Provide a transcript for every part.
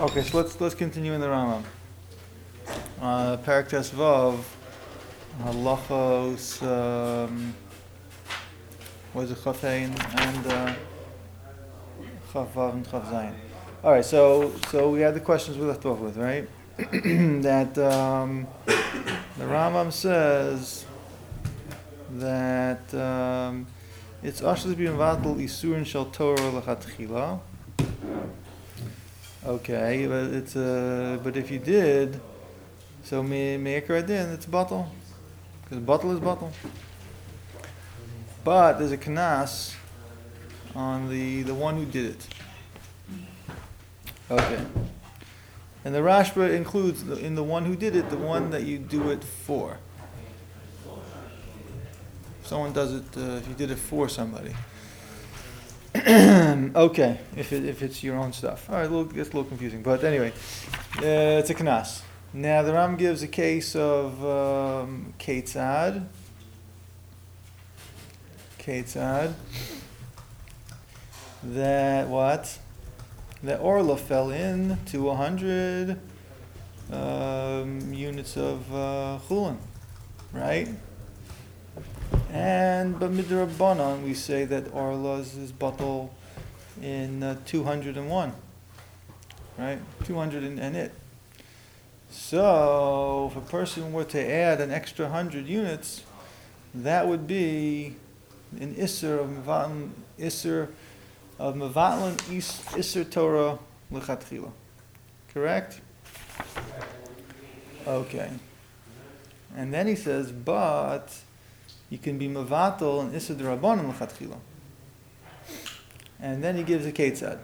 Okay, so let's continue in the Rambam. Parak Tes Vav, halachos. What is it? Chaf Hein and Chaf Vav and Chaf Zayin. All right, so we had the questions we left off with, right? That the Rambam says that it's ashles b'yavatel isurin shel Torah lechatchila. Okay, but it's but if you did, so me'ikar adin, it's batal, because batal is batal. But there's a kanas on the one who did it. Okay, and the Rashba includes in the one who did it, the one that you do it for. If someone does it, if you did it for somebody. Okay, if it's your own stuff. All right, it gets a little confusing, but anyway, it's a kanas. Now the Ram gives a case of Ketzad. That what? That Orla fell in to 100 units of chulin, right? But midrabanan we say that Orla's is batal in 201, right? 200 and it. So if a person were to add an extra 100 units, that would be an isser of mevatlan isser Torah lechatchila. Correct? Okay. And then he says, but you can be mevatel and isser d'rabbanan lechatchila. And then he gives a ketzad.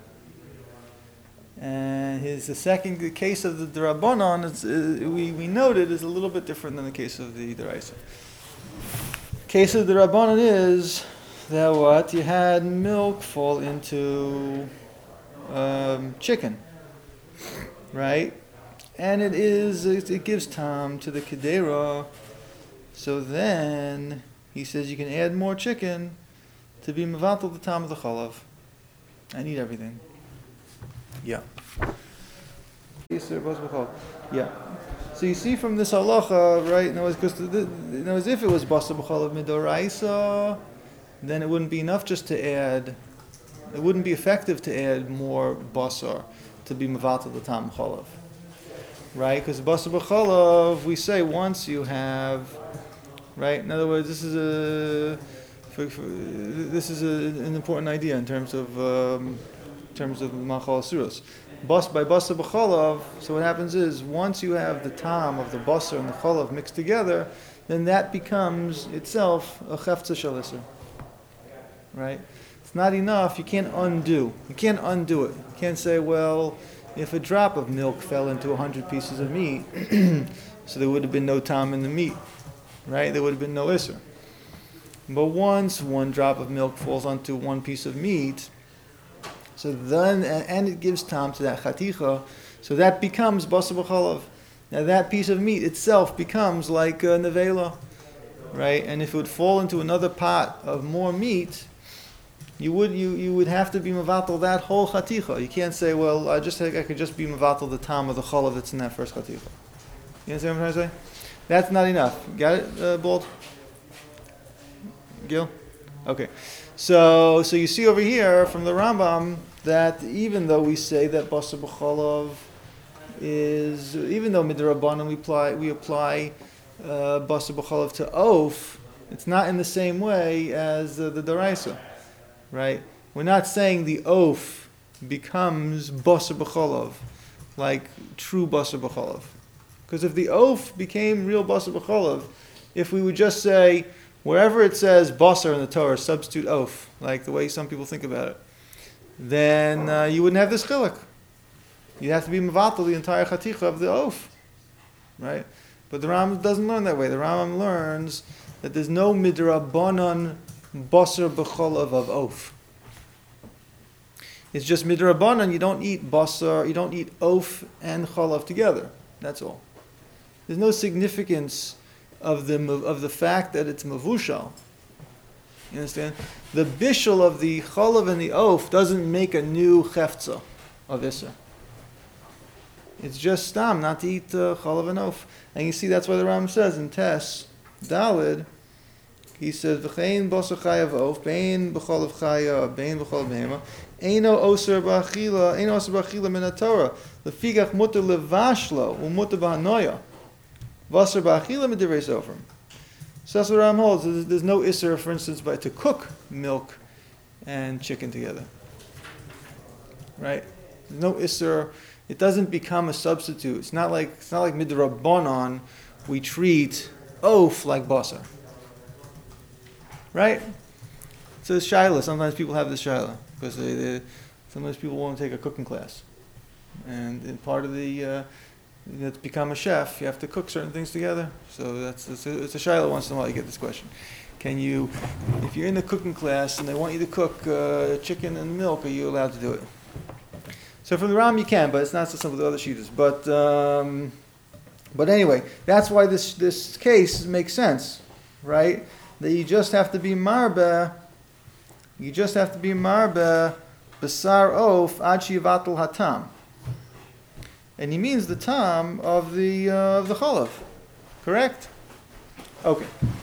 And the second case of the d'rabbanan, we noted, is a little bit different than the case of the d'oraisa. Case of the d'rabbanan is that what? You had milk fall into chicken, right? And it gives tam to the kedera. So then he says you can add more chicken to be mevatel the tam of the chalav. I need everything. Yeah. Yeah. So you see from this halacha, right? Because if it was basa b'chalav midoraisa, then it wouldn't be enough just to add. It wouldn't be effective to add more basar to be mevatel the tam chalav, right? Because basa b'chalav, we say once you have, right? In other words, this is an important idea in terms of machal asuros. By basa b'chalav, so what happens is once you have the tam of the basar and the chalav mixed together, then that becomes itself a chefza shel iser. Right? It's not enough. You can't undo. You can't undo it. You can't say, well, if a drop of milk fell into 100 pieces of meat, so there would have been no tam in the meat, right? There would have been no iser. But once one drop of milk falls onto one piece of meat, so then, and it gives tam to that chaticha, so that becomes basa b'chalav. Now that piece of meat itself becomes like a nevela, right? And if it would fall into another pot of more meat, you would have to be mevatel that whole chaticha. You can't say, well, I could just be mevatel the tam of the chalav that's in that first chaticha. You understand what I'm trying to say? That's not enough. Got it, Bold? Gil? Okay. So you see over here from the Rambam that even though we say that basa b'chalav is, even though midrabanan we apply basa b'chalav to oaf, it's not in the same way as the d'oraisa, right? We're not saying the oaf becomes basa b'chalav, like true basa b'chalav. Because if the oaf became real basa b'chalav, if we would just say, wherever it says basar in the Torah, substitute oaf, like the way some people think about it, then you wouldn't have this chiluk. You'd have to be mevatel the entire chaticha of the oaf, right? But the Rambam doesn't learn that way. The Rambam learns that there's no midrabanan basar b'chalav of oaf. It's just midrabanan. You don't eat basar, you don't eat oaf and chalav together. That's all. There's no significance of the fact that it's mavushal. You understand? The bishul of the chalav and the oaf doesn't make a new chefza of Issa. It's just stam, not to eat chalav and oaf. And you see that's why the Ram says in Tes Dalid, he says v'chein basar chayav oaf, bein b'chalav chaya, bein b'chalav behema, eino oser b'achila min haTorah, lefigach muter levashlo u'muter b'hanoya, basar b'achila midivrei sofer. So that's what Ram holds. There's no isser, for instance, to cook milk and chicken together. Right? There's no isser. It doesn't become a substitute. It's not like midrabanan. We treat oaf like basar. Right? So it's shaila. Sometimes people have this shaila because sometimes people want to take a cooking class, and in part of the to become a chef, you have to cook certain things together. So it's a shaila. Once in a while, you get this question: can you, if you're in the cooking class and they want you to cook chicken and milk, are you allowed to do it? So from the Ram you can, but it's not so simple with other shitas. But anyway, that's why this case makes sense, right? That you just have to be marbe. You just have to be marbe besar oaf ad shivatul hatam, and he means the tam of the chalav, correct? Okay.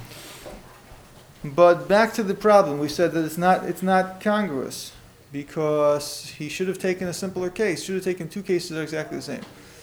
But back to the problem, we said that it's not congruous. Because he should have taken a simpler case. Should have taken two cases that are exactly the same.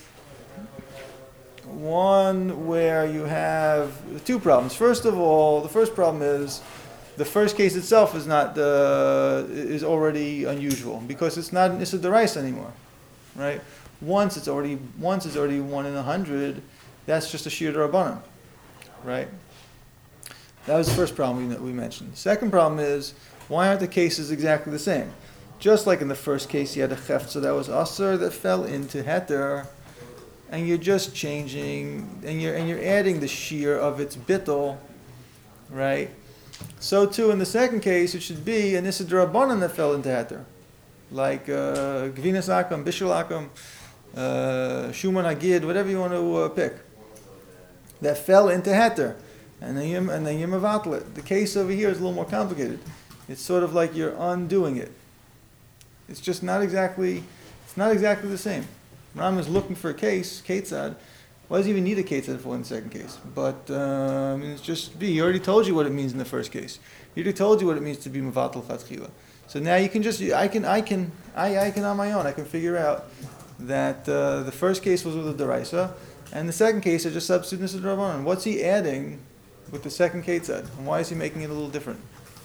One where you have two problems. First of all, the first problem is the first case itself is already unusual because it's not an Issa D'Oraisa anymore, right? Once it's already 1 in 100. That's just a Shir D'Rabbanan, right? That was the first problem we mentioned. The second problem is why aren't the cases exactly the same? Just like in the first case, you had a cheftza that was asur that fell into heter, and you're just changing, and you're adding the shear of its bittul, right? So too in the second case, it should be an issa d'rabbanan that fell into heter, like gvinas akam, bishul akam, shuman hagid, whatever you want to pick, that fell into heter, and then you mevatel it. The case over here is a little more complicated. It's sort of like you're undoing it. It's just not exactly the same. Ram is looking for a case, Ketzad. Why does he even need a Ketzad for in the second case? But it's just he already told you what it means in the first case. He already told you what it means to be Mevatel Chatchila. So now you can I can on my own, I can figure out that the first case was with a D'Oraisa, and the second case is just substituting this D'Rabbanan. What's he adding with the second Ketzad? And why is he making it a little different?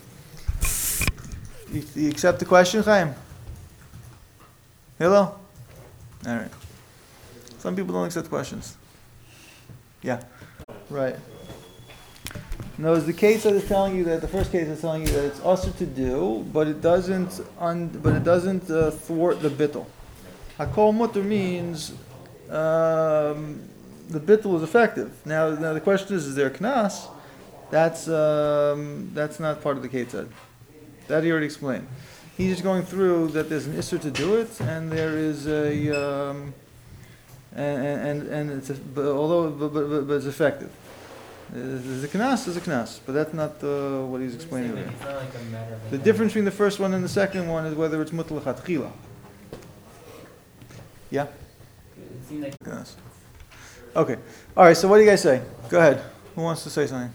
You accept the question, Chaim? Hello? All right. Some people don't accept questions. Yeah. Right. No, the case that is telling you that the first case is telling you that it's usher to do, but it doesn't thwart the bittul. Hakol mutter means the bittul is effective. Now the question is there a knas? That's not part of the Ketzad. That he already explained. He's just going through that there's an isser to do it, and there is a and it's but it's effective. The knas is a knas, but that's not what he's explaining there. The difference between the first one and the second one is whether it's mutlach chatchila. Yeah. Knas. Okay. All right. So what do you guys say? Go ahead. Who wants to say something?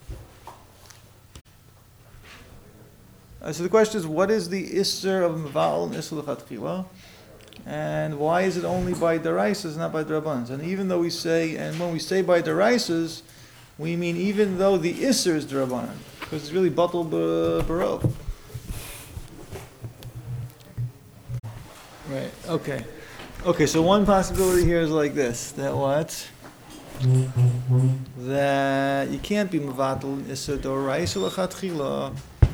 So the question is, what is the isser of meval and isser l'chatchila, and why is it only by deraisas, not by drabbanan? And even though when we say by deraisas, we mean even though the isser is drabbanan, because it's really batal barov. Right. Okay. Okay. So one possibility here is like this: that what? That you can't be mevatel isser d'oraisa l'chatchila.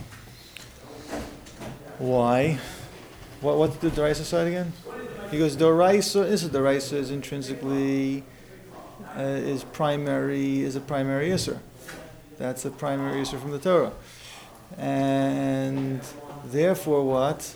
Why? What's the D'Oraisa side again? He goes, D'Oraisa is intrinsically is a primary Isser. That's a primary Isser from the Torah. And therefore what?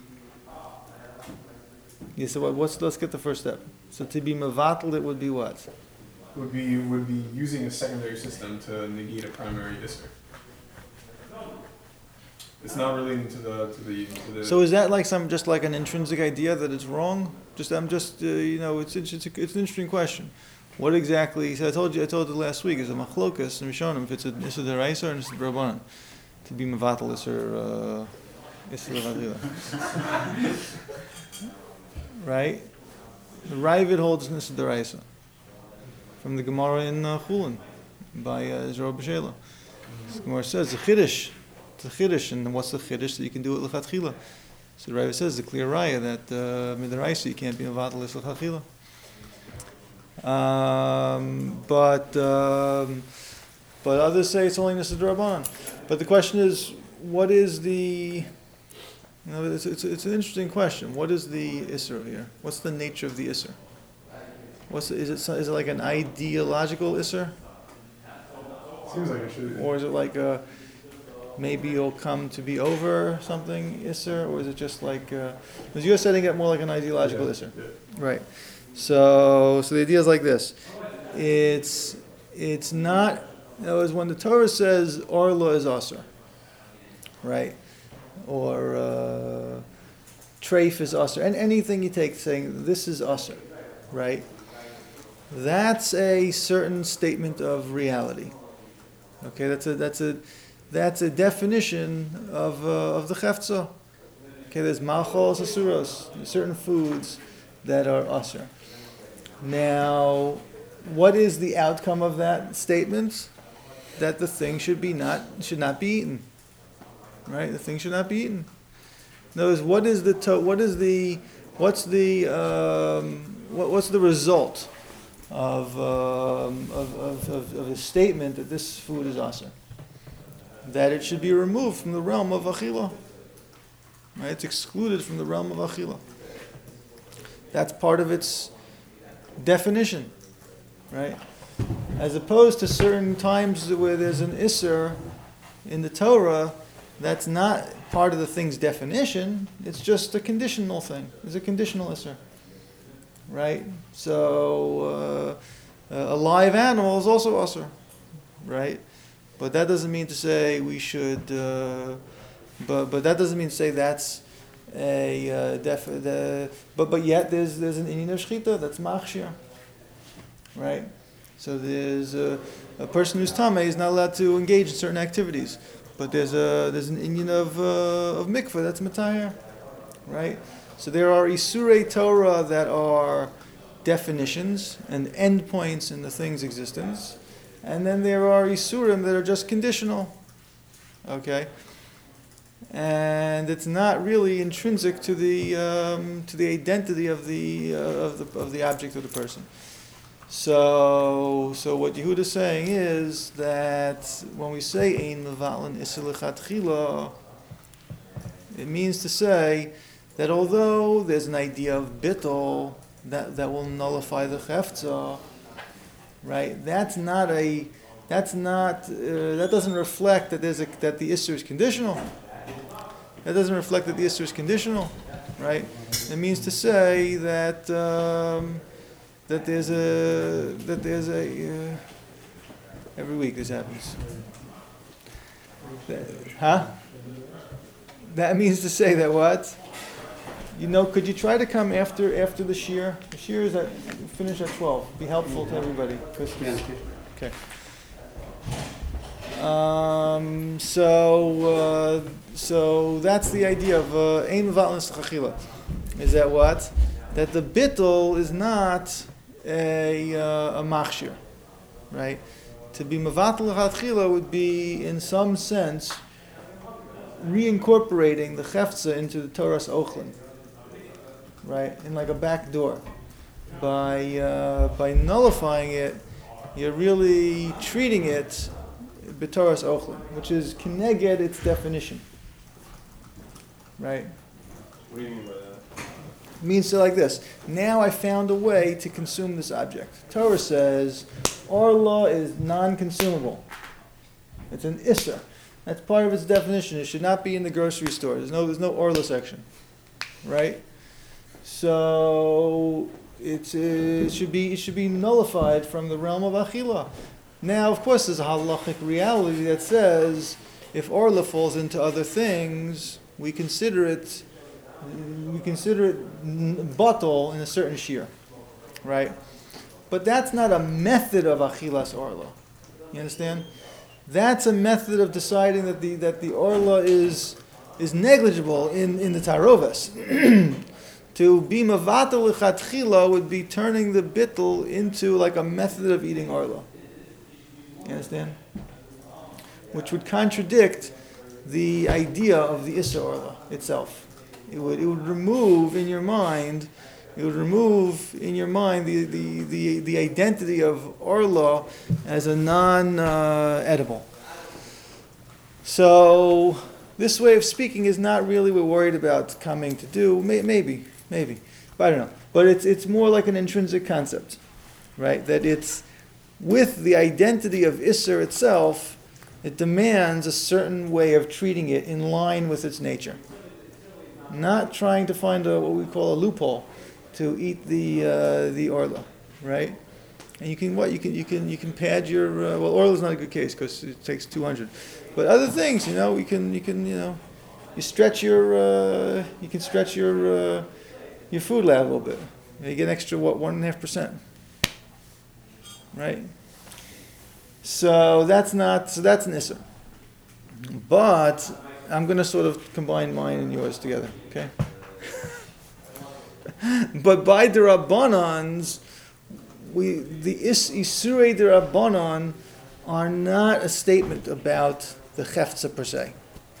Yeah, so let's get the first step. So to be mevatel, it would be what? Would be using a secondary system to negate a primary Isser. It's not relating to the. So is that like just like an intrinsic idea that it's wrong? It's an interesting question. What exactly? So I told you last week is a machlokas and Rishonim if it's an issa deraisa or an issa d'rabbanan to be mevatel issa l'chadchila. Right? The Ravid holds an issa deraisa from the Gemara in Chulin by Zerah B'Shela. The Gemara says the chiddush. The chiddush, and what's the chiddush that you can do it l'chadchila? So the Ravid says the clear raya that midaraisa you can't be mevatel issa l'chadchila. But others say it's only Nisa D'Rabbanan. But the question is, what is the? It's an interesting question. What is the Isser here? What's the nature of the Isser? Is it like an ideological Isser? Seems like it should be. Or is it like maybe you'll come to be over something Isser? Or is it just like because you're setting it more like an ideological Isser, right? So the idea is like this. It's not. In other words, when the Torah says orla is aser, right, or treif is aser, and anything you take saying this is aser, right, that's a certain statement of reality. Okay, that's a definition of the chefza. Okay, there's malchos asuros, certain foods that are aser. Now, what is the outcome of that statement? That the thing should not be eaten, right? The thing should not be eaten. In other words, what's the result of a statement that this food is aser? That it should be removed from the realm of achila, right? It's excluded from the realm of achila. That's part of its definition, right? As opposed to certain times where there's an isser in the Torah, that's not part of the thing's definition. It's just a conditional thing. It's a conditional isser, right? So a live animal is also isser, right? But that doesn't mean to say we should. But that doesn't mean to say that's but yet there's an inyan of shchita that's machshir, right? So there's a person who's tameh is not allowed to engage in certain activities, but there's an inyan of mikveh that's matayir, right? So there are isurei Torah that are definitions and endpoints in the thing's existence, and then there are isurim that are just conditional, okay? And it's not really intrinsic to the identity of the object of the person. So what Yehuda is saying is that when we say ein mevatel issa l'chadchila, it means to say that although there's an idea of bittul that will nullify the chefza, right? That doesn't reflect that that the issur is conditional. That doesn't reflect that the issur is conditional, right? It means to say that that there's a every week this happens. That means to say that what? Could you try to come after the shiur? The shiur is finish at 12. Be helpful to everybody. Okay. So that's the idea of ein mevatel issa l'chadchila. Is that what? That the bittul is not a machshir, right? To be mevatel l'chadchila would be, in some sense, reincorporating the chefza into the Torah's ochlin, right? In like a back door. By nullifying it, you're really treating it b'Torah's ochlin, which is keneged its definition, right? What do you mean by that? It means so like this. Now I found a way to consume this object. Torah says orla is non-consumable. It's an issa. That's part of its definition. It should not be in the grocery store. There's no orla section, right? So it should be nullified from the realm of achila. Now, of course, there's a halachic reality that says if orla falls into other things, we consider it bottle in a certain shear, right? But that's not a method of achilas orla. You understand? That's a method of deciding that the orla is negligible in the taroves. To be mavatal lechatchila would be turning the bittul into like a method of eating orla. You understand? Which would contradict the idea of the Issa orla itself. It would remove in your mind. It would remove in your mind the identity of orla as a non-edible. So this way of speaking is not really what we're worried about coming to do. Maybe, but I don't know. But it's more like an intrinsic concept, right? That it's with the identity of Isser itself, it demands a certain way of treating it in line with its nature. Not trying to find what we call a loophole to eat the orla, right? And you can pad your orla is not a good case because it takes 200, but other things, you can stretch your food lab a little bit. You get an extra 1.5%, right? So that's an issa. But I'm going to sort of combine mine and yours together, okay? But by the Rabbanans, the Isurei de Rabbanan are not a statement about the Chefza per se.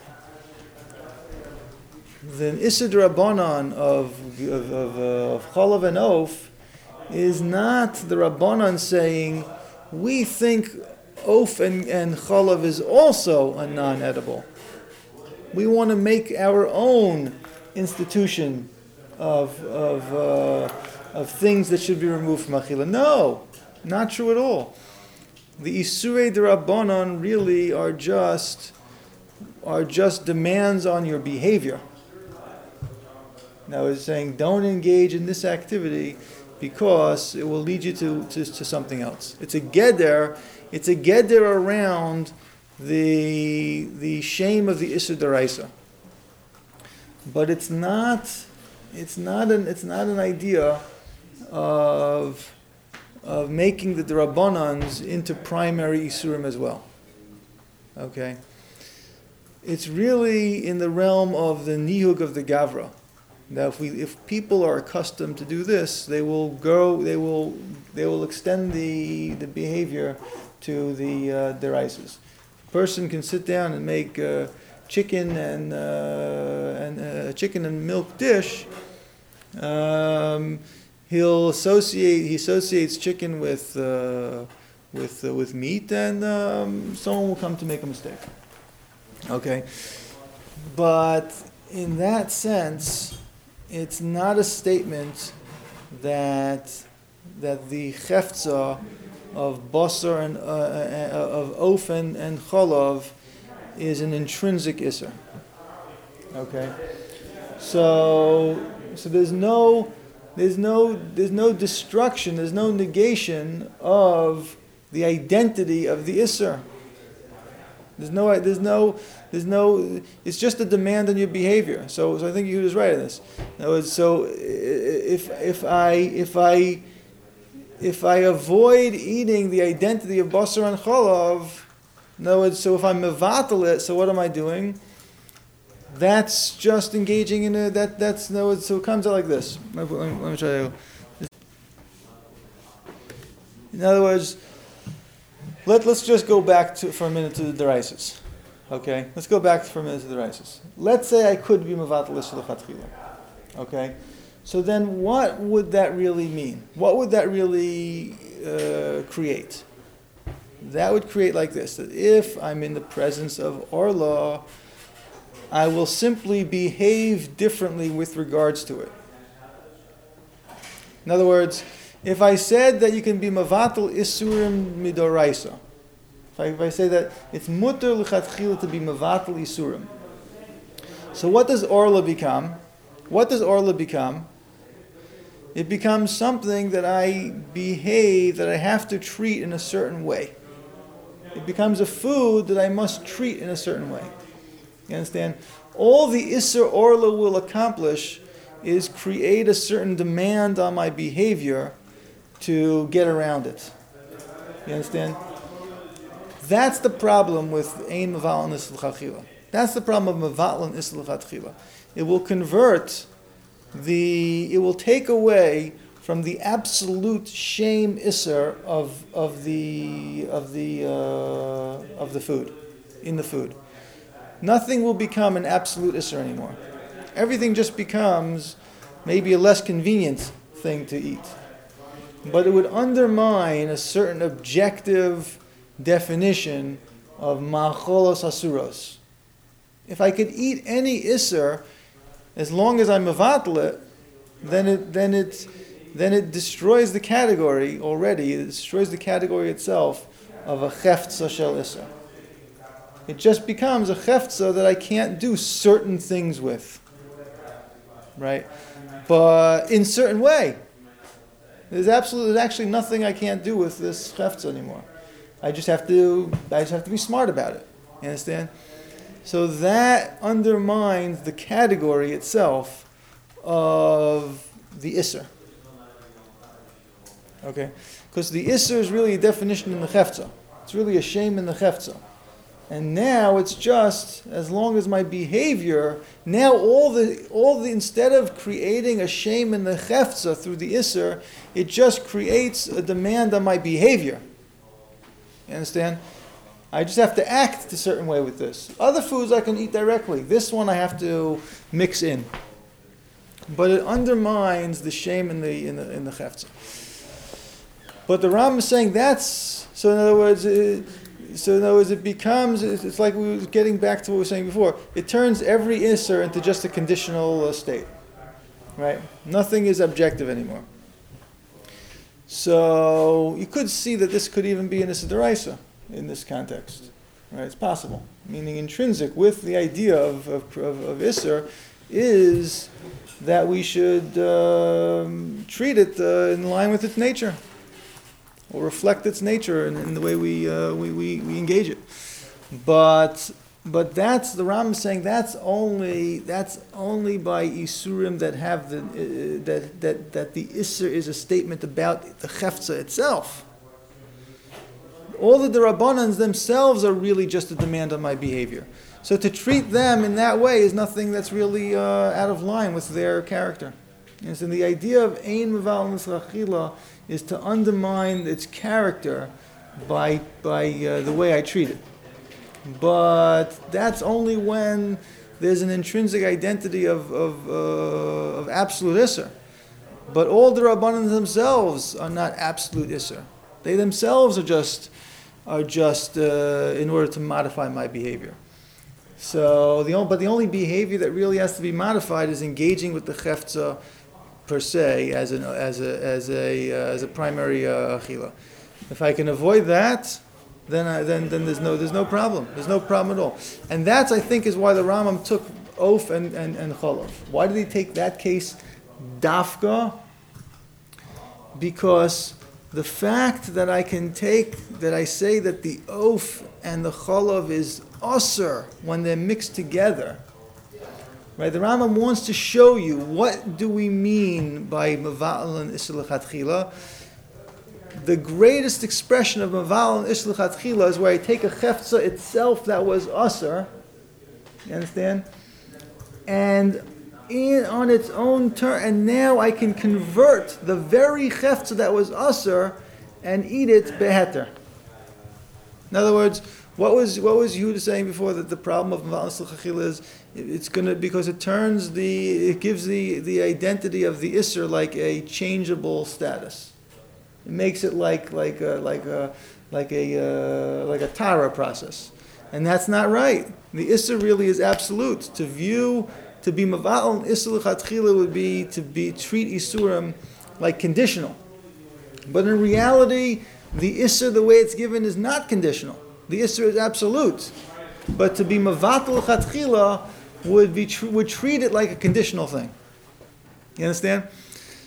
The Isur de Rabbanan of Chalav and Oaf is not the Rabbanan saying, we think Oaf and Chalav is also a non-edible. We want to make our own institution of things that should be removed from Achila. No, not true at all. The Isurei de Rabbanan really are just demands on your behavior. Now it's saying don't engage in this activity because it will lead you to something else. It's a geder around the shame of the Isur Daraisa. But it's not an idea of making the Rabbanans into primary Isurim as well. Okay? It's really in the realm of the Nihug of the Gavra. Now, if people are accustomed to do this, they will extend the behavior to the deraises. A person can sit down and make chicken and chicken and milk dish. He associates chicken with meat, and someone will come to make a mistake. Okay, but in that sense, it's not a statement that the chefza of basar and of ofen and cholav is an intrinsic isser. Okay, so there's no destruction, there's no negation of the identity of the isser. There's no. It's just a demand on your behavior. So I think Yehuda is right in this. In other words, so if I avoid eating the identity of basar and cholav, in other words, so if I mevatel it, so what am I doing? That's just engaging in that's in other words, so it comes out like this. Let me try to. In other words. Let's just go back for a minute to the deraises. Okay? Let's go back for a minute to the deraises. Let's say I could be mevatel isur lechatchila. Okay? So then what would that really mean? What would that really create? That would create like this, that if I'm in the presence of orla, I will simply behave differently with regards to it. In other words, if I said that you can be mavatal isurim midoraisa, if I say that it's mutter lechatchila to be mavatal isurim, so what does orla become? What does orla become? It becomes something that I behave, that I have to treat in a certain way. It becomes a food that I must treat in a certain way. You understand? All the Isser Orla will accomplish is create a certain demand on my behavior to get around it. You understand? That's the problem with Ein Mevatel Isser L'Chachila. That's the problem of Mevatel Isser L'Chachila. It will it will take away from the absolute shame Isser of the food, in the food. Nothing will become an absolute Isser anymore. Everything just becomes maybe a less convenient thing to eat. But it would undermine a certain objective definition of ma'acholos asuros. If I could eat any Isser, as long as I mevatel it, then it destroys the category already. It destroys the category itself of a cheftza shel Isser. It just becomes a cheftza that I can't do certain things with. Right? But in certain way. There's actually nothing I can't do with this cheftza anymore. I just have to be smart about it. You understand? So that undermines the category itself of the Isser. Okay? Because the Isser is really a definition in the cheftza. It's really a shame in the cheftza. And now it's just, as long as my behavior, now all the instead of creating a shame in the cheftza through the Isser, it just creates a demand on my behavior. You understand? I just have to act a certain way with this. Other foods I can eat directly. This one I have to mix in. But it undermines the shame in the cheftza. But the Ram is saying that's, so in other words, it becomes, it's like we were getting back to what we were saying before. It turns every Isser into just a conditional state. Right? Nothing is objective anymore. So you could see that this could even be an Issa D'Oraisa in this context. Right? It's possible. Meaning intrinsic with the idea of Isser is that we should treat it in line with its nature, or reflect its nature in the way we engage it. But that's the Ram is saying that's only by Isurim that have that the Isser is a statement about the Cheftza itself. All the Rabbanans themselves are really just a demand on my behavior. So to treat them in that way is nothing that's really out of line with their character. And so the idea of Ein Mevatel Isser L'Chachila is to undermine its character by the way I treat it. But that's only when there's an intrinsic identity of absolute Isser. But all the Rabbanan themselves are not absolute Isser. They themselves are just in order to modify my behavior. So the only behavior that really has to be modified is engaging with the cheftza per se as a primary achila. If I can avoid that, then there's no problem. There's no problem at all. And that's, I think, is why the Rambam took Of and Cholov. Why did he take that case dafka? Because the fact that I say that the Of and the Cholov is Osir when they're mixed together. Right, the Rambam wants to show you what do we mean by Mevatel and Isser L'Chatchila. The greatest expression of Mevatel and Isser L'Chatchila is where I take a cheftza itself that was Osir, you understand? And on its own turn, and now I can convert the very cheftza that was Osir and eat it beheter. In other words, what was Yehuda saying before, that the problem of Mevatel Isser L'Chachila is it's gonna, because it gives the identity of the Isser like a changeable status. It makes it like a Tara process, and that's not right. The Isser really is absolute. To be Mevatel Isser L'Chatchila would be to treat Isurim like conditional, but in reality, the Isser, the way it's given, is not conditional. The Isser is absolute, but to be Mevatel L'Chatchila would treat it like a conditional thing. You understand?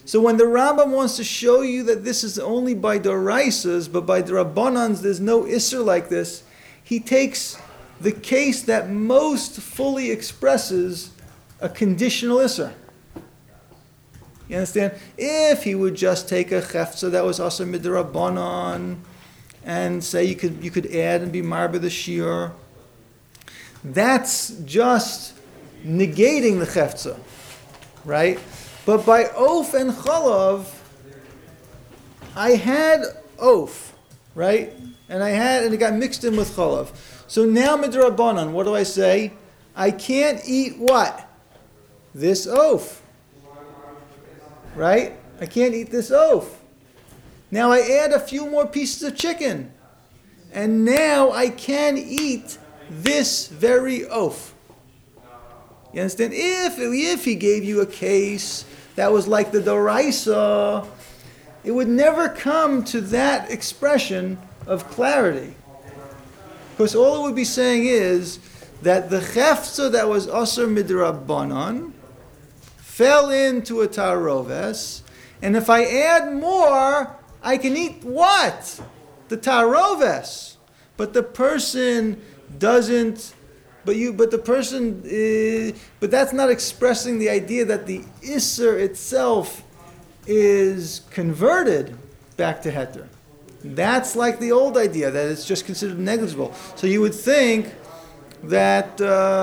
So when the Rambam wants to show you that this is only by Doraisas, but by the Rabbanans there's no Isser like this, he takes the case that most fully expresses a conditional Isser. You understand? If he would just take a Chefza that was also Midrabbanan and say you could add and be Marba the Shir, that's just negating the Chefza, right? But by Oaf and Chalav, I had Oaf, right? And it got mixed in with Chalav. So now Midrabbanan, what do I say? I can't eat what? This Oaf. Right? I can't eat this Oaf. Now I add a few more pieces of chicken. And now I can eat this very Oaf. You understand? If he gave you a case that was like the Doraisa, it would never come to that expression of clarity. Because all it would be saying is that the Chefza that was Asur Midrabbanan fell into a Taroves, and if I add more, I can eat what? The Taroves. But the person doesn't. But that's not expressing the idea that the Isser itself is converted back to Heter. That's like the old idea that it's just considered negligible. So you would think that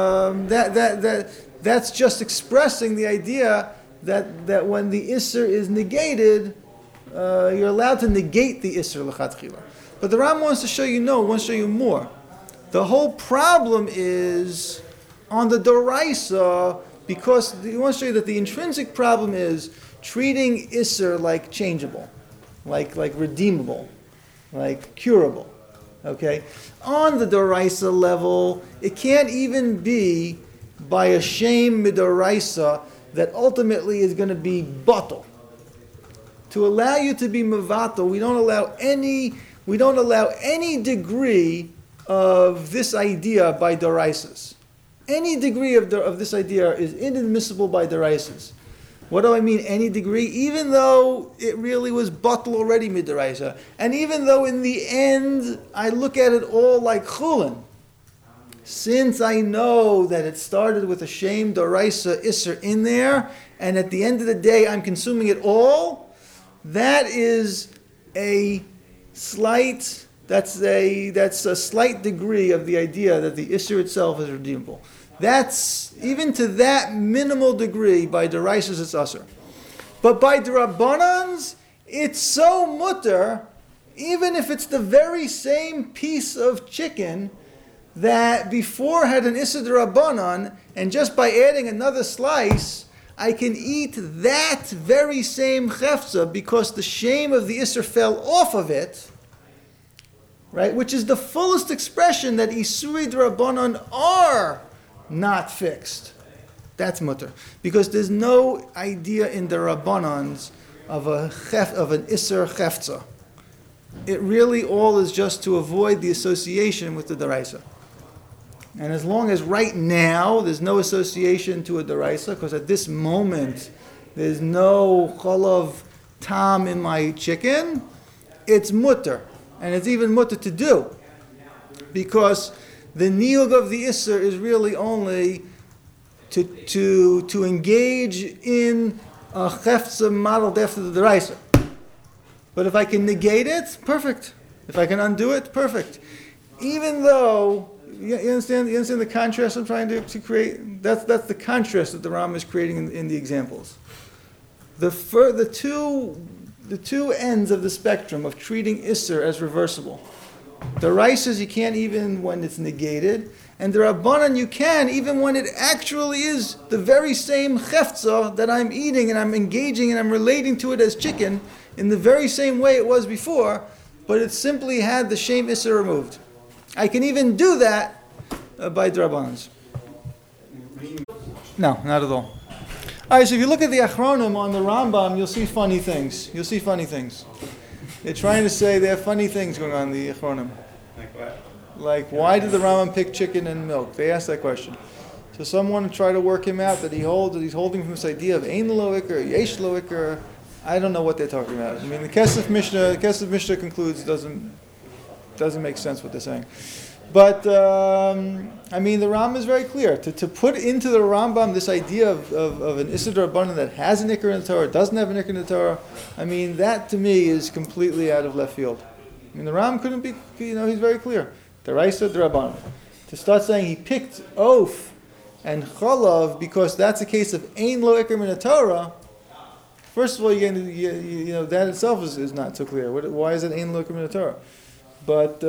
that's just expressing the idea that when the Isser is negated, you're allowed to negate the Isser l'chatchila. But the Ram wants to show you wants to show you more. The whole problem is on the Doraisa, because he wants to show you that the intrinsic problem is treating Isser like changeable, like redeemable, like curable. Okay? On the Doraisa level, it can't even be by a shame midoraisa that ultimately is going to be batal. To allow you to be mevatel, we don't allow any degree of this idea by doraisas. Any degree of this idea is inadmissible by doraisas. What do I mean, any degree? Even though it really was batal already midoraisa, and even though in the end I look at it all like chulin, since I know that it started with a shame doraisa isser in there, and at the end of the day I'm consuming it all, that is a slight. That's a slight degree of the idea that the isser itself is redeemable. That's even to that minimal degree by deraisas it's usher. But by derabbanans, it's so mutter, even if it's the very same piece of chicken that before had an isser derabbanan, and just by adding another slice, I can eat that very same chefza because the shame of the isser fell off of it. Right, which is the fullest expression that Isuri D'Rabbanan are not fixed. That's mutter. Because there's no idea in the Rabbanans of an Isser Chefza. It really all is just to avoid the association with the Daraisa. And as long as right now there's no association to a Daraisa, because at this moment there's no Cholav Tam in my chicken, it's mutter. And it's even mutter to do, because the niyug of the isser is really only to engage in a chefza modeled after the deraisa. But if I can negate it, perfect. If I can undo it, perfect. Even though you understand the contrast I'm trying to create. That's the contrast that the Ram is creating in the examples. The two ends of the spectrum of treating Isser as reversible. The Raisas you can't even when it's negated, and the Rabbanan you can even when it actually is the very same chefza that I'm eating and I'm engaging and I'm relating to it as chicken in the very same way it was before, but it simply had the shame Isser removed. I can even do that by Drabbanans. No, not at all. All right, so if you look at the Achronim on the Rambam, you'll see funny things. They're trying to say there are funny things going on in the Achronim. Like what? Like, why did the Rambam pick chicken and milk? They asked that question. So someone tried to work him out that he's holding from this idea of Ein lo ikar, Yesh lo ikar, I don't know what they're talking about. I mean, the Kesef Mishnah concludes doesn't make sense what they're saying. But I mean, the Rambam is very clear to put into the Rambam this idea of an Issur D'Rabbanan that has an Iker in the Torah, doesn't have an Iker in the Torah. I mean, that to me is completely out of left field. I mean, the Rambam couldn't be, he's very clear. D'Oraisa D'Rabbanan. To start saying he picked Oaf and Chalav because that's a case of Ein Lo Iker Min Torah. First of all, that itself is not so clear. Why is it Ein Lo Iker Min Torah? But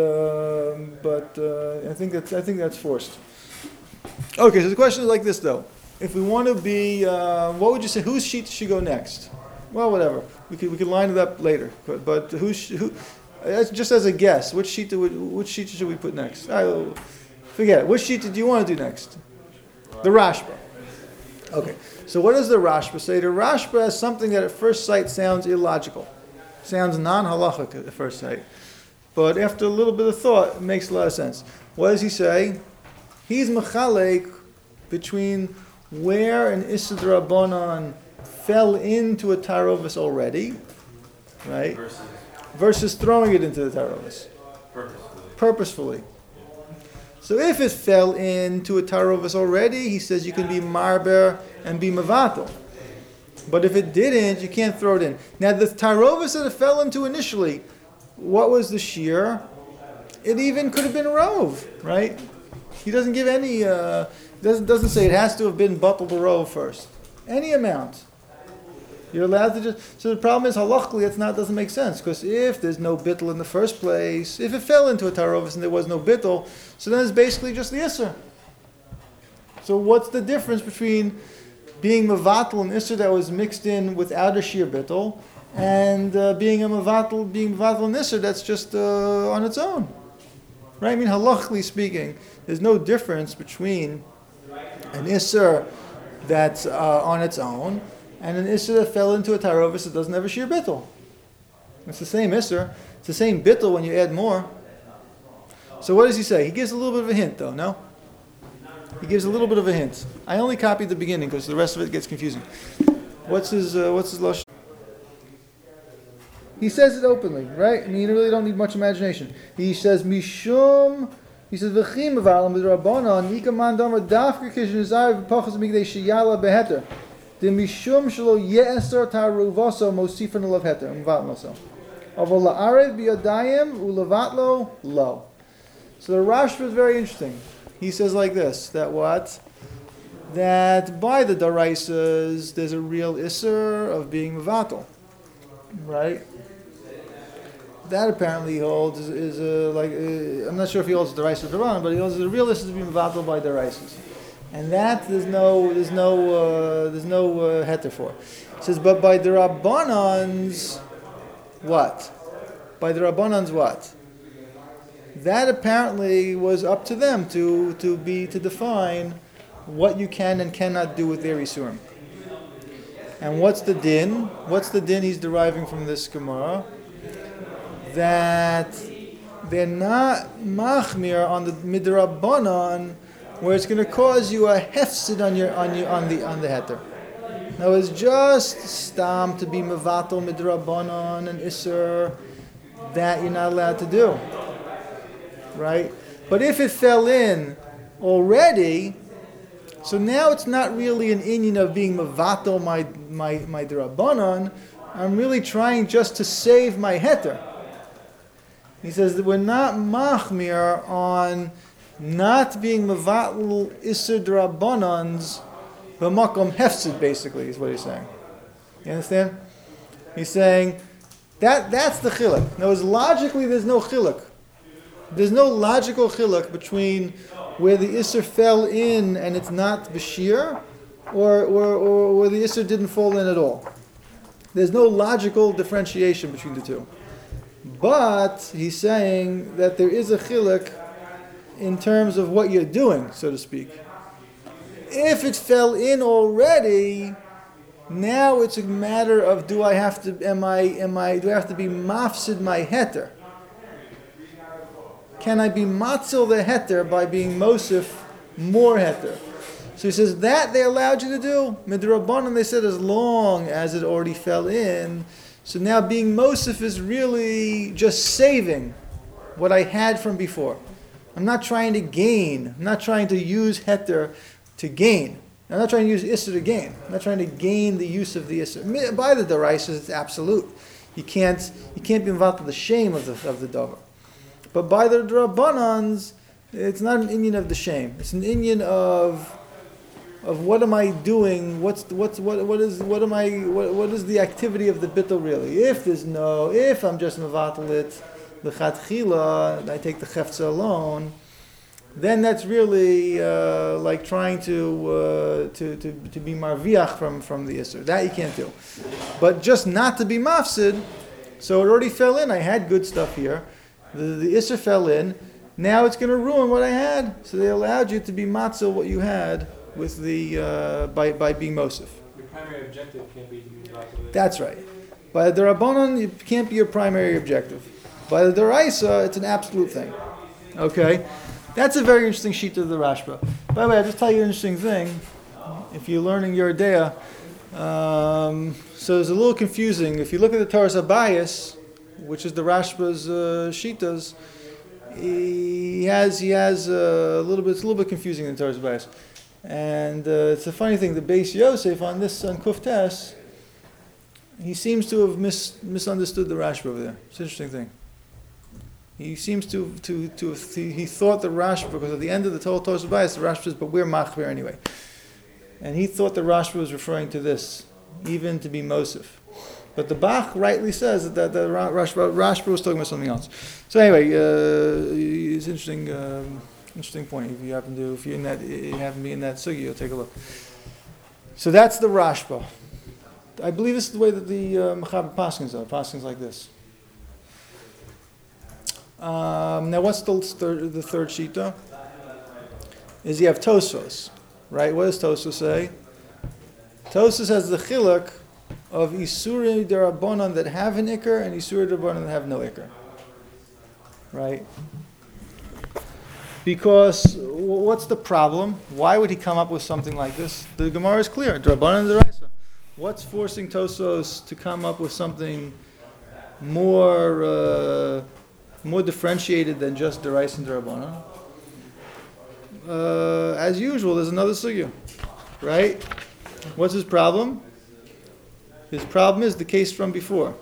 I think that's forced. Okay, so the question is like this though: if we want to be, what would you say? Whose sheet should go next? Well, whatever. We could line it up later. But who? Just as a guess, which sheet should we put next? Forget it. Which sheet did you want to do next? The Rashba. Okay. So what does the Rashba say? The Rashba has something that at first sight sounds illogical, sounds non-halachic at first sight. But after a little bit of thought, it makes a lot of sense. What does he say? He's mechalek between where an Issur D'Rabbanan fell into a tarovis already, right, versus throwing it into the tarovis purposefully. So if it fell into a tarovis already, he says you can be marber and be mavatal. But if it didn't, you can't throw it in. Now the tarovis that it fell into initially, what was the shear? It even could have been rove, right? He doesn't give any. Doesn't say it has to have been batal rove first. Any amount, you're allowed to just. So the problem is halachically, doesn't make sense because if there's no bittul in the first place, if it fell into a tarovis and there was no bittul, so then it's basically just the isser. So what's the difference between being mevatel and isser that was mixed in without a shear bittul? And being a mevatel and isser that's just on its own, right? I mean, halachically speaking, there's no difference between an isser that's on its own and an isser that fell into a tarovis that doesn't have a sheer bittul. It's the same isser. It's the same bittul when you add more. So what does he say? He gives a little bit of a hint, though. No, he gives a little bit of a hint. I only copied the beginning because the rest of it gets confusing. What's his lashon? He says it openly, right? I mean, you really don't need much imagination. He says, Mishum, he says, V'chim avalam b'drabanan, ikaman damar dafka kishin zayv v'pachas migdei sheyala beheter. The Mishum shelo ye'eser taruvaso mosifan olav heter, m'vatloso. Aval la'arev b'yadayim u'levatlo lo. So the Rashba is very interesting. He says like this, that what? That by the Daraisas, there's a real Isser of being Mevatel. Right? That apparently he holds is I'm not sure if he holds the Daraisa D'Rabbanan, but he holds the real Isser to be Mevatel by Daraisas. And that there's no heter for. It says, but by the Rabbanans, what? By the Rabbanans, what? That apparently was up to them to define what you can and cannot do with their Isurim. And what's the din? What's the din he's deriving from this Gemara? That they're not machmir on the midrabanan, where it's going to cause you a hefsid on the heter. Now it's just stam to be mevatel midrabanan and iser that you're not allowed to do, right? But if it fell in already, so now it's not really an inyan of being mevatel my drabanan. I'm really trying just to save my heter. He says that we're not machmir on not being mevatel iser drabanans b'makom hefsid, basically, is what he's saying. You understand? He's saying that's the chiluk. Now, logically, there's no chiluk. There's no logical chiluk between where the Isser fell in and it's not Bashir, or where the Isser didn't fall in at all. There's no logical differentiation between the two. But he's saying that there is a chiluk in terms of what you're doing, so to speak. If it fell in already, now it's a matter of do I have to be mafsid my heter? Can I be matzil the heter by being mosif more heter? So he says that they allowed you to do. Midrabanan, they said, as long as it already fell in. So now being Mosif is really just saving what I had from before. I'm not trying to gain. I'm not trying to use heter to gain. I'm not trying to use Isser to gain. I'm not trying to gain the use of the Isser. By the Daraisa, it's absolute. You can't be involved with the shame of the Dover. But by the Drabanans, it's not an Indian of the shame. It's an Indian of what am I doing? What is the activity of the bittul really? If I'm just mevatel it, the chatchila, and I take the chefza alone, then that's really like trying to be marviach from the isser. That you can't do. But just not to be mafsid, so it already fell in. I had good stuff here. The isser fell in. Now it's going to ruin what I had. So they allowed you to be matzil what you had with the by being Mosif. Your primary objective can't be to be Mavatal. That's right. By the Rabbanon, it can't be your primary objective. By the Daraisa, it's an absolute thing. Okay? That's a very interesting sheet of the Rashba. By the way, I'll just tell you an interesting thing. If you're learning your idea, so it's a little confusing. If you look at the Torah's Abayas, which is the Rashba's Shitas, he has a little bit. It's a little bit confusing in the Torah's Abayas, and it's a funny thing. The Beis Yosef on Kuftes, he seems to have misunderstood the Rashba over there. It's an interesting thing. He seems to he thought the Rashba, because at the end of the Torah's Abayas, the Rashba says, "But we're machber anyway," and he thought the Rashba was referring to this, even to be Mosif. But the Bach rightly says that the Rashba was talking about something else. So anyway, it's interesting. Interesting point. If you happen to be in that sugi, you'll take a look. So that's the Rashba. I believe this is the way that the Mechaber Paskins are. Paskins like this. Now, what's the third shita? Is you have Tosfos, right? What does Tosfos say? Tosfos has the chiluk of Isurei Derabanan that have an Iker and Isurei Derabanan that have no Iker. Right? Because what's the problem? Why would he come up with something like this? The Gemara is clear. Derabanan and Deraisa. What's forcing Tosfos to come up with something more differentiated than just Deraisa and Derabanan? As usual, there's another sugya. Right? What's his problem? His problem is the case from before.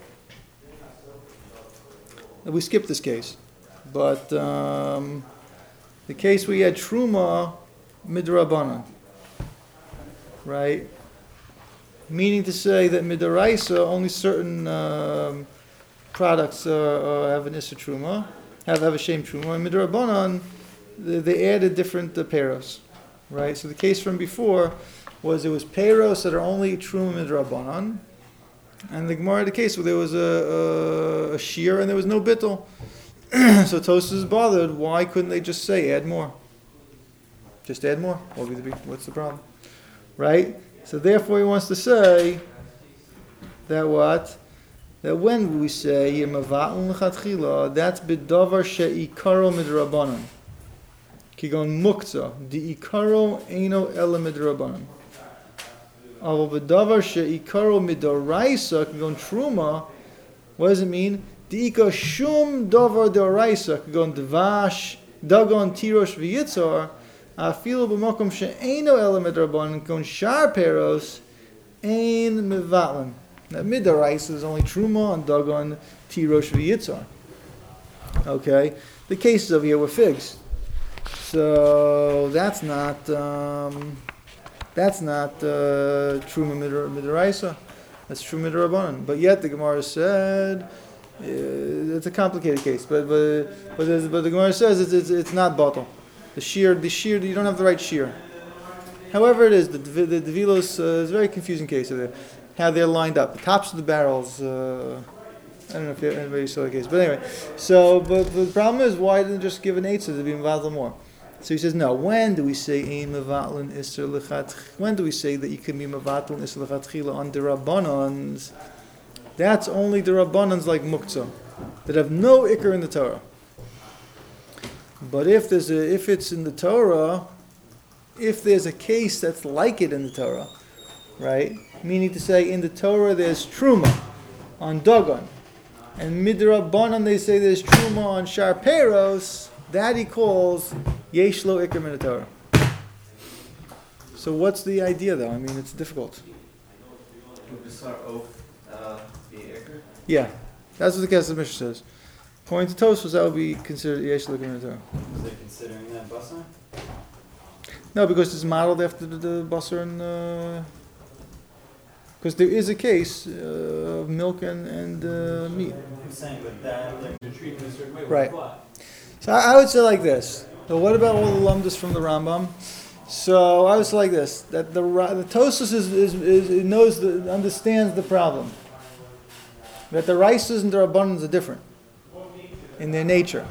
We skipped this case. But the case where you had Truma Midrabanan. Right? Meaning to say that Midaraisa, only certain products have an Issa Truma, have a Shem Truma. And Midrabanan, they added different peros. Right? So the case from before was it was peros that are only Truma Midrabanan. And the Gemara had a case where there was a shear and there was no bittul. So Tosfos is bothered. Why couldn't they just say add more? Just add more. What's the problem? Right? So therefore he wants to say that what? That when we say Yemavatl L'chatchila, that's b'davar she'ikaro midrabanan. Kigon muktzah. The ikaro eino ela midrabanan. Aval b'davar she'ikaro midaraisa kigon truma. What does it mean? Diika shum davar d'oraisa kigon dvash dagon tirosh v'yitzar afilu b'makom she'eino ela midrabanan kigon shar peros ein mevatlan. Now midaraisa is only truma and dagon tirosh v'yitzar. Okay, the cases over here were figs, so that's not truma midaraisa. That's truma midrabanan. But yet the Gemara said. It's a complicated case, but the Gemara says it's not bottle. The shear, you don't have the right shear. However, it is the Devilos is a very confusing case of it. How they're lined up, the tops of the barrels. I don't know if anybody saw the case, but anyway. So, but the problem is, why didn't they just give an eitzah to be mevatel more? So he says, no. When do we say ein mevatel iser lechat? When do we say that you can be mevatel iser lechatchila on derabbanans? That's only the Rabbanans like Muktzah, that have no Iker in the Torah. But if it's in the Torah, if there's a case that's like it in the Torah, right? Meaning to say, in the Torah there's truma on Dagon, and midrabanan they say there's truma on Shar Peros. That he calls yesh lo ikar min Torah. So what's the idea, though? I mean, it's difficult. Yeah, that's what the Kesef Mishnah says. According to Tosfos, that would be considered yesh lo ikar min Torah. Is it considering that basar? No, because it's modeled after the basar and because there is a case of milk and meat. I'm saying, but that, like, To treat in a certain way. Right. Why? So I would say like this. So what about all the lumdas from the Rambam? So I would say like this: that the Tosfos is knows understands the problem. That the rices and the rabbanans are different in their nature.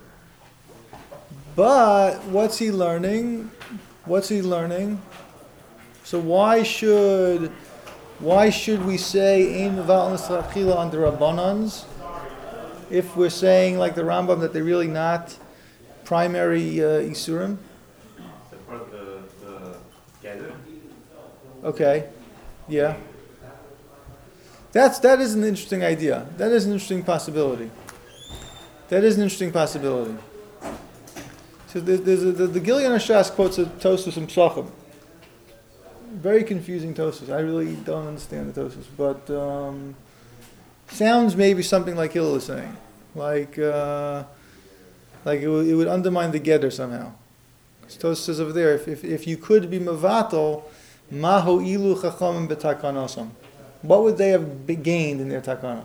But what's he learning? So why should we say ein mevatel l'sachila on the rabbanans if we're saying like the Rambam that they're really not primary isurim? The part of the gather. Okay, yeah. That is an interesting idea. That is an interesting possibility. So the Gilyon HaShas quotes a Tosfos in Psachim. Very confusing Tosfos. I really don't understand the Tosfos, but sounds maybe something like Hillel is saying, like it would undermine the Geder somehow. Tosfos says over there, if you could be mevatel, maho ilu chachamim b'takanosam, what would they have gained in their takana?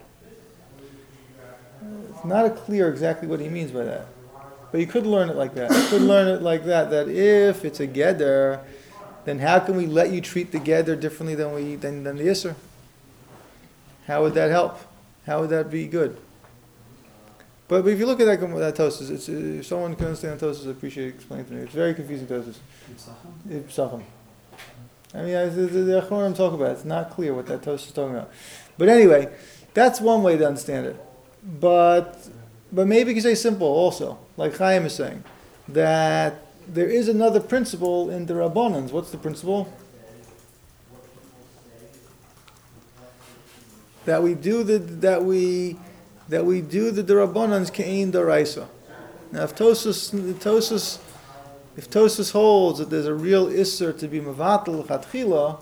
It's not clear exactly what he means by that. But you could learn it like that. That if it's a Geder, then how can we let you treat the Geder differently than the Yisr? How would that help? How would that be good? But if you look at that Tosfos, if someone can understand Tosfos, I appreciate it explaining to me. It's very confusing Tosfos. Psachim. I mean, the Achronim talk about it. It's not clear what that Tosfos is talking about. But anyway, that's one way to understand it. But maybe you can say simple also, like Chaim is saying, that there is another principle in the Rabbanans. What's the principle? That we do the Rabbanans ke'ein daraisa. Now, if Tosfos holds that there's a real isser to be mevatel chatchila,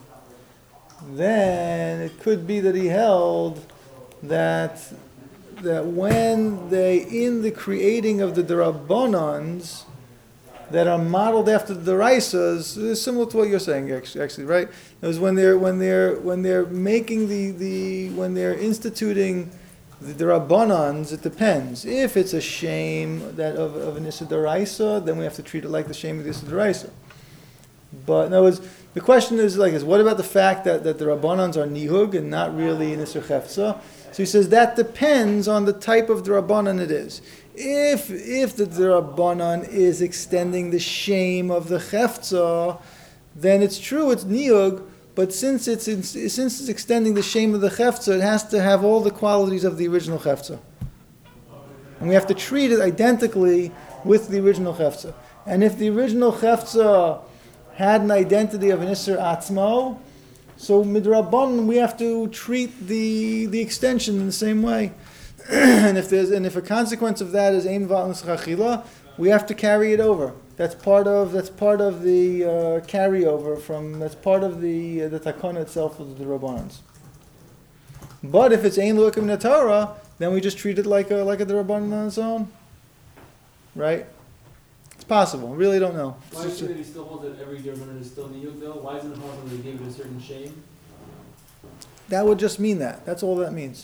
then it could be that he held that when they, in the creating of the Rabbanans that are modeled after the Deraisas, is similar to what you're saying, actually, right? It was when they're making when they're instituting the Rabbanans, it depends. If it's a shame that of an Issa Deraisa, then we have to treat it like the shame of the Issa Deraisa. But in other words, the question is like this: what about the fact that the Rabbanans are nihug and not really an Issa Chefza? So he says that depends on the type of Rabbanan it is. If the Rabbanan is extending the shame of the Chefza, then it's true, it's nihug. But since it's extending the shame of the Chefza, it has to have all the qualities of the original Chefza. And we have to treat it identically with the original Chefza. And if the original Chefza had an identity of an Isser Atzmo, so midrabban we have to treat the extension in the same way. and if a consequence of that is ein mevatel l'sachila, we have to carry it over. That's part of the carryover from. That's part of the takana itself of the rabbanans. But if it's ein lo ikar min Torah, then we just treat it like a rabbanan on its own, right? It's possible. I really don't know. Why is it that he still holds that every German is still niyug though? Why isn't it possible they gave it a certain shame? That would just mean that. That's all that means.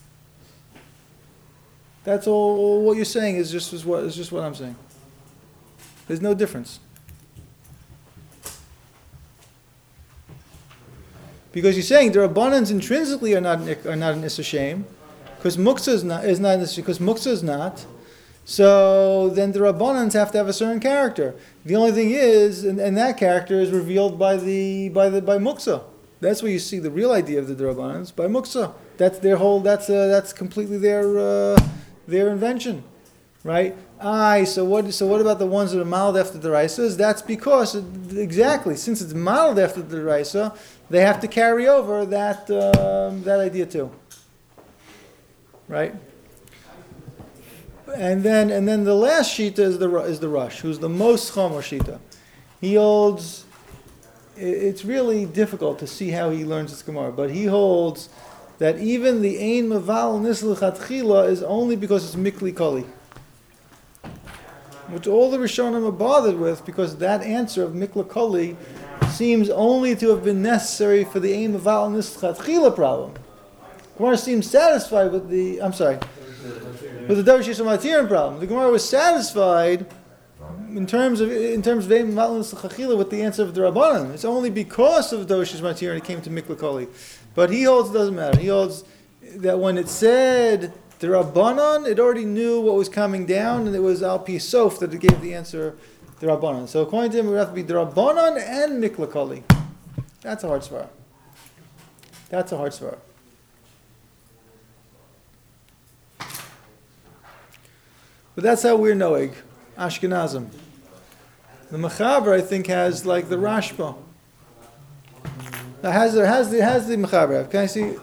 That's all. What you're saying is just what I'm saying. There's no difference. Because you're saying the Rabbanans intrinsically are not an Issa shame, because Muktzah is not because Muktzah is not. So then the Rabbanans have to have a certain character. The only thing is, and that character is revealed by Muktzah. That's where you see the real idea of the Rabbanans, by Muktzah. That's their whole. That's completely their invention. right? So what about the ones that are modeled after the Raisas? That's because, exactly, since it's modeled after the Raisa, they have to carry over that idea too. Right? And then the last Shita is the Rush, who's the most Chomer Shita. He holds, it's really difficult to see how he learns this Gemara, but he holds that even the Ein Maval Nisl Chatchila is only because it's Mikli Koli. Which all the Rishonim are bothered with, because that answer of Mikli Koli seems only to have been necessary for the Ein Maval Nisl Chatchila problem. Gemara seems satisfied with the Dovish Matirin problem. The Gemara was satisfied in terms of Ein Maval Nisl Chatchila with the answer of the Rabbanan. It's only because of Dovish Matirin it came to Mikli Koli. But he holds it doesn't matter. He holds that when it said the Rabbanan, it already knew what was coming down, and it was Al Pi Sof that it gave the answer the Rabbanan. So according to him, it would have to be the Rabbanan and Mikla Koli. That's a hard svara. That's a hard svara. But that's how we're knowing Ashkenazim. The Mechaber, I think, has like the Rashba. Now has the Mechaber. Can I see?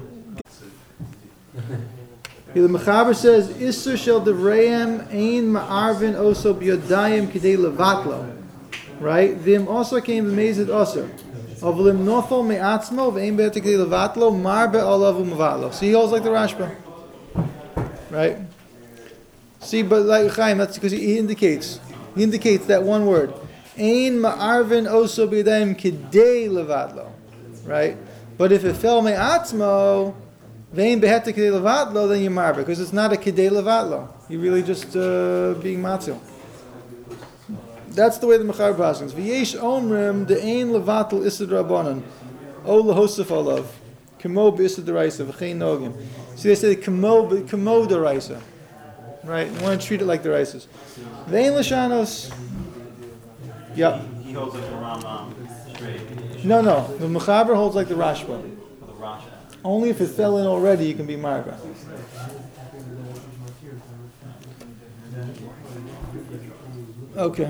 The Mechaber says, Isser shel devreim ein ma'arvin oso b'yodayim kidei levatlo. Right? Vim also came b'mezid osir. Avlim nofel me'atzmo v'ein be'et kidei levatlo mar be'olavu mevatlo. See, he holds like the Rashba. Right? See, but like Chaim, that's because he indicates that one word. Ein ma'arvin oso b'yodayim kidei levatlo. Right? But if it fell me'atzmo, Vein beheta kidei levatlo, then you're marba, because it's not a kidei levatlo. You're really just being matzil. That's the way the Mechaber passes. V'yesh omrim de'ein levatl isad rabbanon, o lehosef olav, kamo b'isad deraisa, v'chein nogim. See, they say kamo deraisa. Right? You want to treat it like the raisas. Vein l'shanos. Yep. He holds like the Rambam straight. No. The Mechaber holds like the Rashba. The Rasha. Only if it fell in already, you can be marba. Okay.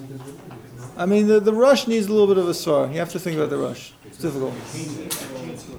I mean, the rush needs a little bit of a svar. You have to think about the rush. It's difficult.